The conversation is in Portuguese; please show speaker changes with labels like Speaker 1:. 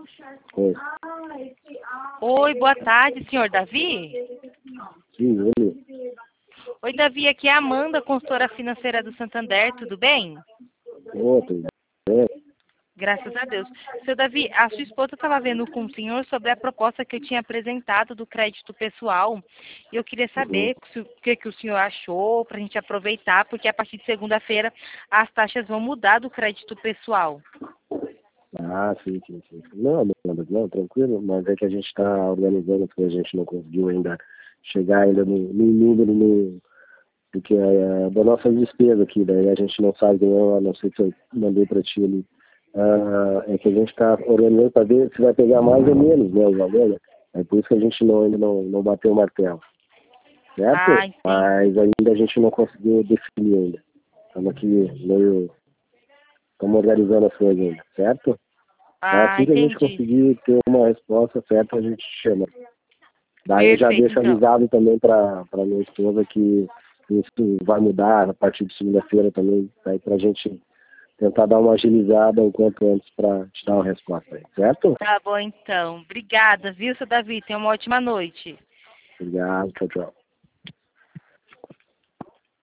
Speaker 1: Oi.
Speaker 2: Oi, boa tarde, senhor Davi.
Speaker 1: Sim, ele.
Speaker 2: Oi, Davi, aqui é a Amanda, consultora financeira do Santander, tudo bem?
Speaker 1: Outro. É.
Speaker 2: Graças a Deus. Seu Davi, a sua esposa estava vendo com o senhor sobre a proposta que eu tinha apresentado do crédito pessoal. E eu queria
Speaker 1: Uhum.
Speaker 2: saber o que o senhor achou, para a gente aproveitar, porque a partir de segunda-feira as taxas vão mudar do crédito pessoal.
Speaker 1: Ah, sim. Não, não, tranquilo, mas é que a gente está organizando porque a gente não conseguiu ainda chegar ainda no número porque da nossa despesa aqui, daí a gente não sabe, eu não sei se eu mandei para ti ali. É que a gente está organizando para ver se vai pegar mais ou menos, né, o valor, né? É por isso que a gente ainda não bateu o martelo, certo?
Speaker 2: Ah, entendi.
Speaker 1: Mas ainda a gente não conseguiu definir ainda. Estamos aqui estamos organizando as coisas ainda, certo? Então,
Speaker 2: Ah,
Speaker 1: assim que a gente
Speaker 2: entendi.
Speaker 1: conseguir ter uma resposta certa, a gente chama. Daí eu já
Speaker 2: Perfeito,
Speaker 1: deixo
Speaker 2: então.
Speaker 1: avisado também para minha esposa que isso vai mudar a partir de segunda-feira também, daí para a gente tentar dar uma agilizada o quanto antes para te dar uma resposta aí, certo?
Speaker 2: Tá bom, então. Obrigada, viu, seu Davi? Tenha uma ótima noite.
Speaker 1: Obrigado, tchau.